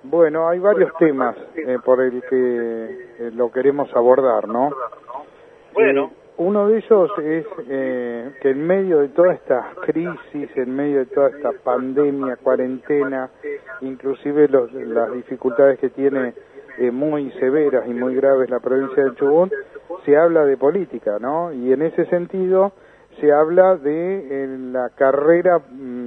Bueno, hay varios temas por el que lo queremos abordar, ¿no? Bueno. Uno de ellos es que en medio de toda esta crisis, en medio de toda esta pandemia, cuarentena, inclusive las dificultades que tiene muy severas y muy graves la provincia de Chubut, se habla de política, ¿no? Y en ese sentido se habla de la carrera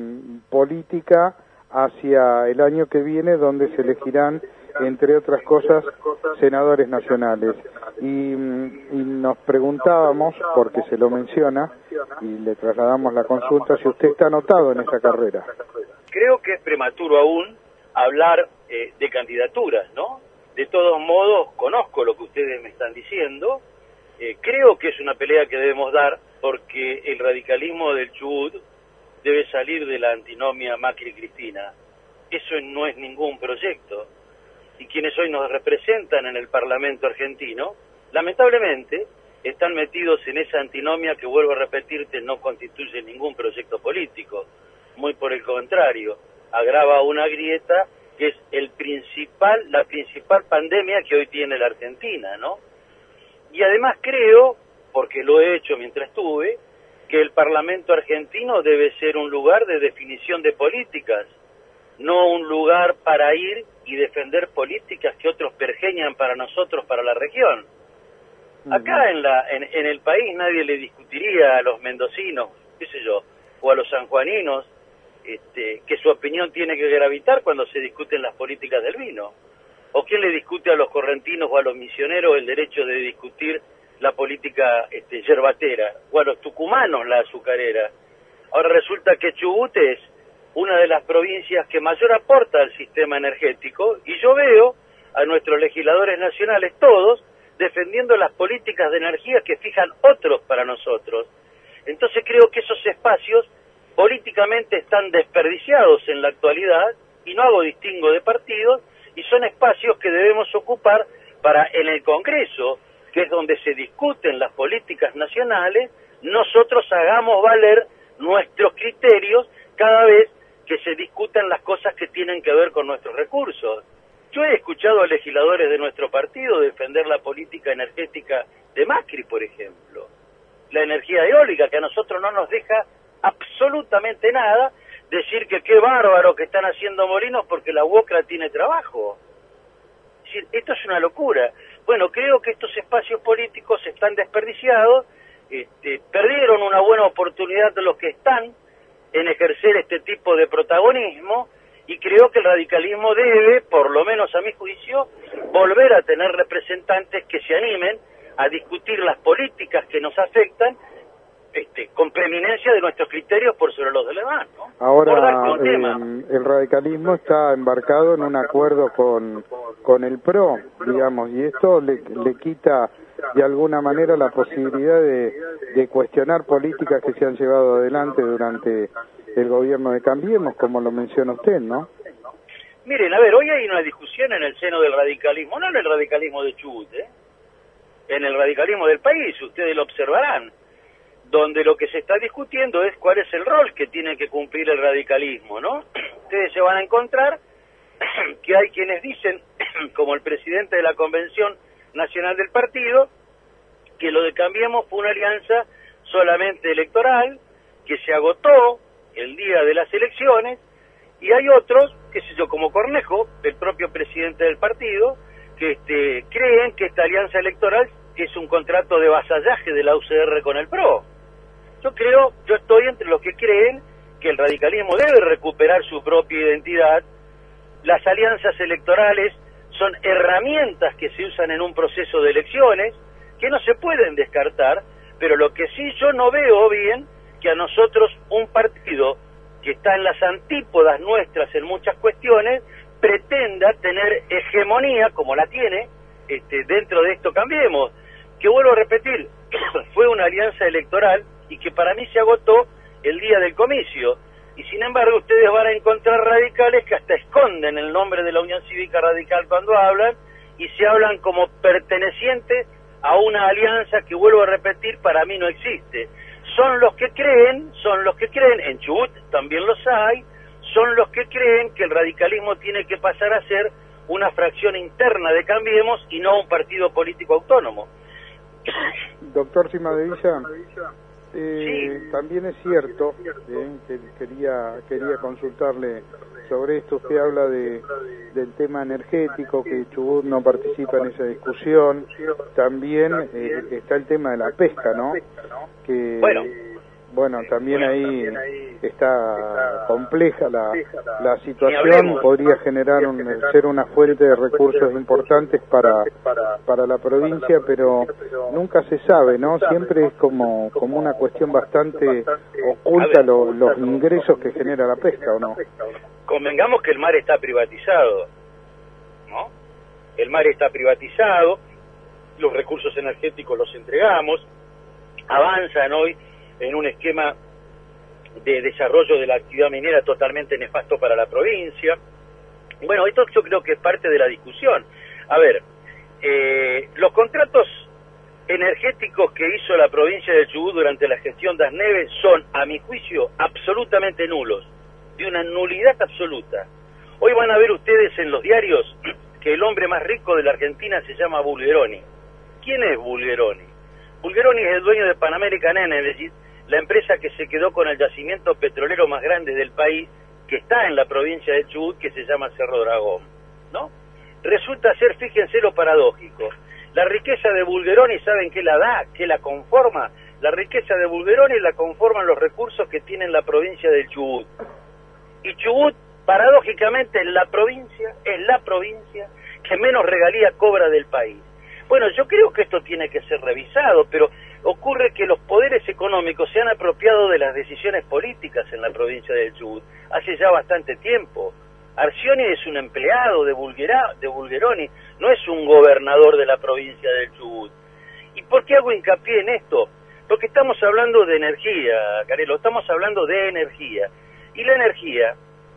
política hacia el año que viene, donde se elegirán, entre otras cosas, senadores nacionales. Y nos preguntábamos, porque se lo menciona, y le trasladamos la consulta, si usted está anotado en esa carrera. Creo que es prematuro aún hablar de candidaturas, ¿no? De todos modos, conozco lo que ustedes me están diciendo. Creo que es una pelea que debemos dar, porque el radicalismo del Chubut debe salir de la antinomia Macri-Cristina. Eso no es ningún proyecto. Y quienes hoy nos representan en el Parlamento argentino, lamentablemente, están metidos en esa antinomia que, vuelvo a repetirte, no constituye ningún proyecto político. Muy por el contrario, agrava una grieta que es la principal pandemia que hoy tiene la Argentina, ¿no? Y además creo, porque lo he hecho mientras estuve, que el Parlamento argentino debe ser un lugar de definición de políticas, no un lugar para ir y defender políticas que otros pergeñan para nosotros, para la región. Acá en el país nadie le discutiría a los mendocinos, qué sé yo, o a los sanjuaninos, que su opinión tiene que gravitar cuando se discuten las políticas del vino. ¿O quién le discute a los correntinos o a los misioneros el derecho de discutir la política yerbatera? O a los tucumanos la azucarera. Ahora resulta que Chubut es una de las provincias que mayor aporta al sistema energético, y yo veo a nuestros legisladores nacionales todos defendiendo las políticas de energía que fijan otros para nosotros. Entonces creo que esos espacios políticamente están desperdiciados en la actualidad, y no hago distingo de partidos, y son espacios que debemos ocupar para, en el Congreso, que es donde se discuten las políticas nacionales, nosotros hagamos valer nuestros criterios cada vez que se discutan las cosas que tienen que ver con nuestros recursos. Yo he escuchado a legisladores de nuestro partido defender la política energética de Macri, por ejemplo. La energía eólica, que a nosotros no nos deja absolutamente nada, decir que qué bárbaro que están haciendo molinos porque la UOCRA tiene trabajo. Es decir, esto es una locura. Bueno, creo que estos espacios políticos están desperdiciados, perdieron una buena oportunidad de los que están en ejercer este tipo de protagonismo, y creo que el radicalismo debe, por lo menos a mi juicio, volver a tener representantes que se animen a discutir las políticas que nos afectan, con preeminencia de nuestros criterios por sobre los demás, ¿no? Ahora, el radicalismo está embarcado en un acuerdo con el PRO, digamos, y esto le quita de alguna manera la posibilidad de cuestionar políticas que se han llevado adelante durante el gobierno de Cambiemos, como lo menciona usted, ¿no? Miren, a ver, hoy hay una discusión en el seno del radicalismo, no en el radicalismo de Chubut, en el radicalismo del país, ustedes lo observarán, donde lo que se está discutiendo es cuál es el rol que tiene que cumplir el radicalismo, ¿no? Ustedes se van a encontrar que hay quienes dicen, como el presidente de la Convención Nacional del Partido, que lo de Cambiemos fue una alianza solamente electoral, que se agotó el día de las elecciones, y hay otros, qué sé yo, como Cornejo, el propio presidente del partido, que creen que esta alianza electoral es un contrato de vasallaje de la UCR con el PRO. Yo estoy entre los que creen que el radicalismo debe recuperar su propia identidad. Las alianzas electorales son herramientas que se usan en un proceso de elecciones, que no se pueden descartar, pero lo que sí yo no veo bien, que a nosotros un partido que está en las antípodas nuestras en muchas cuestiones, pretenda tener hegemonía, como la tiene, dentro de esto Cambiemos, que vuelvo a repetir, fue una alianza electoral y que para mí se agotó el día del comicio, y sin embargo ustedes van a encontrar radicales que hasta esconden el nombre de la Unión Cívica Radical cuando hablan, y se hablan como pertenecientes a una alianza que, vuelvo a repetir, para mí no existe. Son los que creen, en Chubut también los hay, son los que creen que el radicalismo tiene que pasar a ser una fracción interna de Cambiemos y no un partido político autónomo. Doctor Cimadevilla, Sí. también es cierto, que quería consultarle sobre esto. Usted habla del tema energético, que Chubut no participa en esa discusión. También está el tema de la pesca, ¿no? Que bueno, también ahí está compleja la situación, podría generar ser una fuente de recursos importantes para la provincia, pero nunca se sabe, ¿no? Siempre es como una cuestión bastante oculta los ingresos que genera la pesca, ¿o no? Convengamos que el mar está privatizado, ¿no? El mar está privatizado, los recursos energéticos los entregamos, avanzan hoy en un esquema de desarrollo de la actividad minera totalmente nefasto para la provincia. Bueno, esto yo creo que es parte de la discusión. A ver, los contratos energéticos que hizo la provincia de Chubut durante la gestión Das Neves son, a mi juicio, absolutamente nulos, de una nulidad absoluta. Hoy van a ver ustedes en los diarios que el hombre más rico de la Argentina se llama Bulgeroni. ¿Quién es Bulgeroni? Bulgeroni es el dueño de Pan American Energy, la empresa que se quedó con el yacimiento petrolero más grande del país, que está en la provincia de Chubut, que se llama Cerro Dragón, ¿no? Resulta ser, fíjense lo paradójico, la riqueza de Bulgeroni, ¿saben qué la da? ¿Qué la conforma? La riqueza de Bulgeroni la conforman los recursos que tiene la provincia de Chubut. Y Chubut, paradójicamente, es la provincia que menos regalía cobra del país. Bueno, yo creo que esto tiene que ser revisado, pero ocurre que los poderes económicos se han apropiado de las decisiones políticas en la provincia del Chubut hace ya bastante tiempo. Arcioni es un empleado de Bulgeroni, no es un gobernador de la provincia del Chubut. ¿Y por qué hago hincapié en esto? Porque estamos hablando de energía, Carelo, estamos hablando de energía. Y la energía,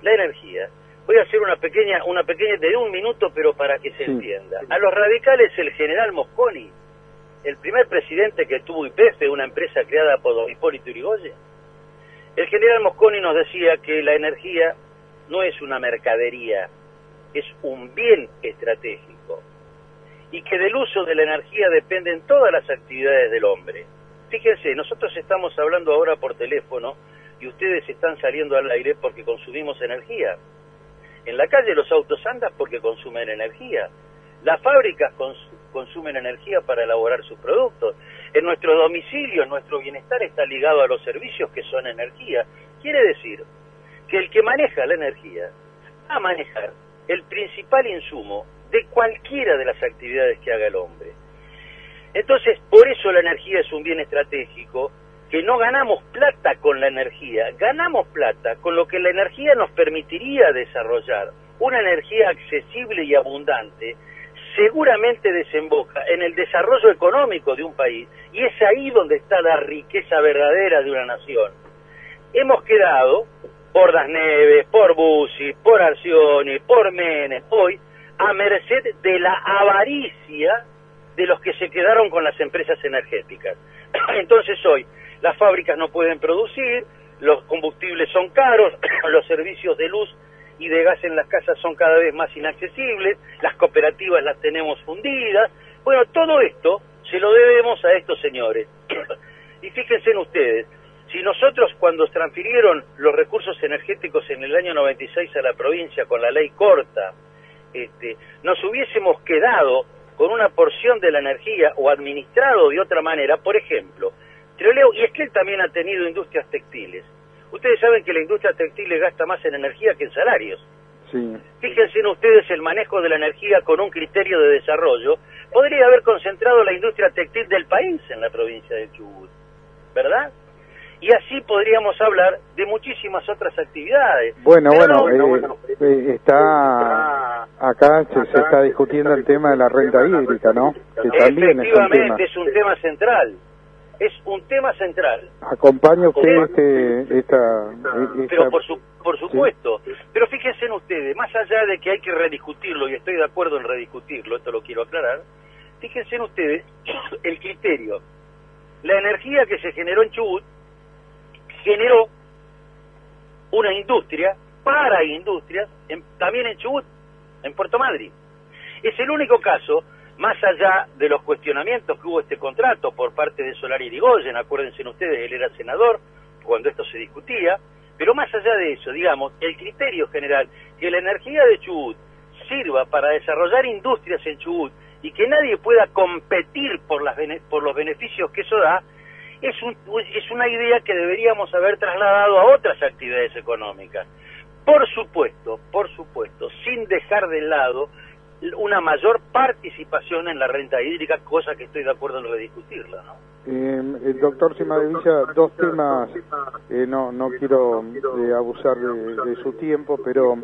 voy a hacer una pequeña de un minuto, pero para que se entienda. A los radicales, el general Mosconi, el primer presidente que tuvo YPF, una empresa creada por don Hipólito Yrigoyen, el general Mosconi nos decía que la energía no es una mercadería, es un bien estratégico, y que del uso de la energía dependen todas las actividades del hombre. Fíjense, nosotros estamos hablando ahora por teléfono y ustedes están saliendo al aire porque consumimos energía. En la calle los autos andan porque consumen energía. Las fábricas consumen energía para elaborar sus productos. En nuestros domicilios, nuestro bienestar está ligado a los servicios que son energía. Quiere decir que el que maneja la energía va a manejar el principal insumo de cualquiera de las actividades que haga el hombre. Entonces, por eso la energía es un bien estratégico, que no ganamos plata con la energía, ganamos plata con lo que la energía nos permitiría desarrollar. Una energía accesible y abundante seguramente desemboca en el desarrollo económico de un país, y es ahí donde está la riqueza verdadera de una nación. Hemos quedado, por Das Neves, por Bussi, por Arcioni, por Menem, hoy, a merced de la avaricia de los que se quedaron con las empresas energéticas. Entonces hoy, las fábricas no pueden producir, los combustibles son caros, los servicios de luz y de gas en las casas son cada vez más inaccesibles, las cooperativas las tenemos fundidas. Bueno, todo esto se lo debemos a estos señores. Y fíjense en ustedes, si nosotros cuando transfirieron los recursos energéticos en el año 96 a la provincia con la ley corta, nos hubiésemos quedado con una porción de la energía o administrado de otra manera, por ejemplo, Trelew y Esquel también ha tenido industrias textiles. Ustedes saben que la industria textil gasta más en energía que en salarios. Sí. Fíjense en ustedes el manejo de la energía con un criterio de desarrollo. Podría haber concentrado la industria textil del país en la provincia de Chubut, ¿verdad? Y así podríamos hablar de muchísimas otras actividades. Bueno, está acá se está discutiendo el tema de la renta hídrica, ¿no? Que también efectivamente es un tema central. Es un tema central. ¿Acompaña usted Pero por supuesto. ¿Sí? Pero fíjense en ustedes, más allá de que hay que rediscutirlo, y estoy de acuerdo en rediscutirlo, esto lo quiero aclarar, fíjense en ustedes el criterio. La energía que se generó en Chubut generó una industria para industrias también en Chubut, en Puerto Madryn. Es el único caso, más allá de los cuestionamientos que hubo este contrato por parte de Solari Irigoyen, acuérdense ustedes, él era senador cuando esto se discutía, pero más allá de eso, digamos, el criterio general, que la energía de Chubut sirva para desarrollar industrias en Chubut y que nadie pueda competir por los beneficios que eso da, es una idea que deberíamos haber trasladado a otras actividades económicas. Por supuesto, sin dejar de lado una mayor participación en la renta hídrica, cosa que estoy de acuerdo en rediscutirla, ¿no? El doctor Cimadevilla, dos temas, no quiero abusar de su tiempo, pero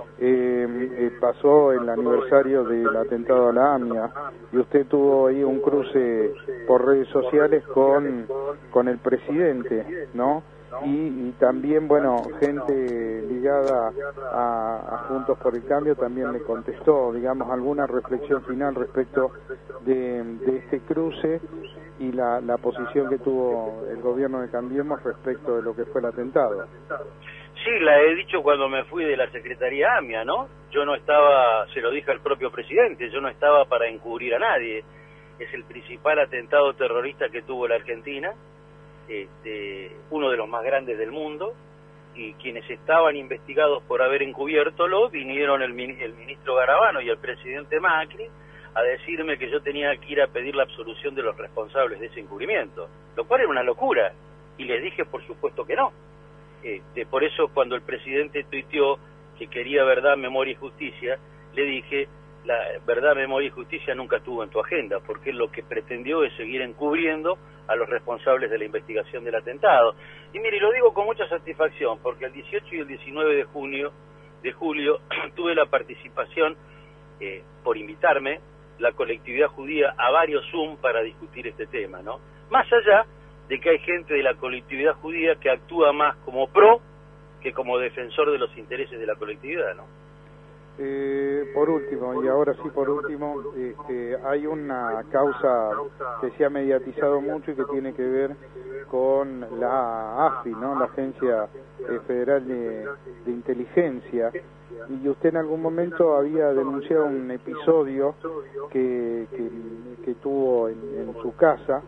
pasó el aniversario del atentado a la AMIA y usted tuvo ahí un cruce por redes sociales con el presidente, ¿no? Y también, bueno, gente ligada a Juntos por el Cambio también le contestó, digamos, alguna reflexión final respecto de este cruce y la posición que tuvo el gobierno de Cambiemos respecto de lo que fue el atentado. Sí, la he dicho cuando me fui de la Secretaría AMIA, ¿no? Yo no estaba, se lo dije al propio presidente, yo no estaba para encubrir a nadie. Es el principal atentado terrorista que tuvo la Argentina, uno de los más grandes del mundo, y quienes estaban investigados por haber encubiertolo vinieron el ministro Garabano y el presidente Macri a decirme que yo tenía que ir a pedir la absolución de los responsables de ese encubrimiento, lo cual era una locura, y les dije por supuesto que no. Por eso cuando el presidente tuiteó que quería verdad, memoria y justicia, le dije, la verdad, memoria y justicia nunca estuvo en tu agenda, porque lo que pretendió es seguir encubriendo a los responsables de la investigación del atentado. Y mire, lo digo con mucha satisfacción, porque el 18 y el 19 de julio tuve la participación, por invitarme, la colectividad judía a varios Zoom para discutir este tema, ¿no? Más allá de que hay gente de la colectividad judía que actúa más como pro que como defensor de los intereses de la colectividad, ¿no? Por último, y ahora sí por último, hay una causa que se ha mediatizado mucho y que tiene que ver con la AFI, ¿no? La Agencia Federal de Inteligencia, y usted en algún momento había denunciado un episodio que tuvo en su casa.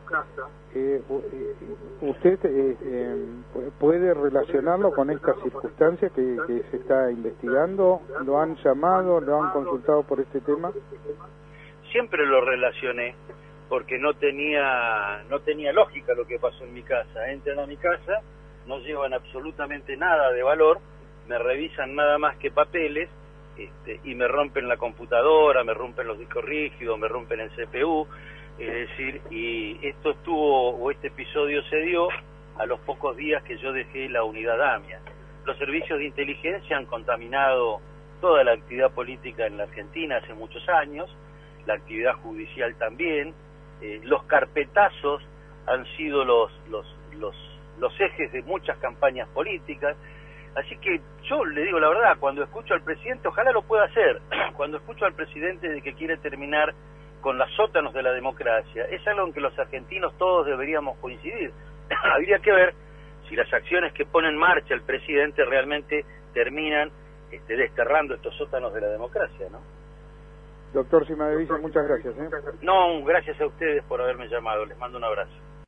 ¿Usted puede relacionarlo con esta circunstancia que se está investigando? ¿Lo han llamado, lo han consultado por este tema? Siempre lo relacioné, porque no tenía lógica lo que pasó en mi casa. Entran a mi casa, no llevan absolutamente nada de valor, me revisan nada más que papeles, y me rompen la computadora, me rompen los discos rígidos, me rompen el CPU. Es decir, y este episodio se dio a los pocos días que yo dejé la unidad AMIA. Los servicios de inteligencia han contaminado toda la actividad política en la Argentina hace muchos años, la actividad judicial también, los carpetazos han sido los ejes de muchas campañas políticas. Así que yo le digo la verdad, cuando escucho al presidente, ojalá lo pueda hacer, cuando escucho al presidente de que quiere terminar con los sótanos de la democracia, es algo en que los argentinos todos deberíamos coincidir. Habría que ver si las acciones que pone en marcha el presidente realmente terminan desterrando estos sótanos de la democracia, ¿no? Doctor Cimadevilla, muchas gracias. No, gracias a ustedes por haberme llamado, les mando un abrazo.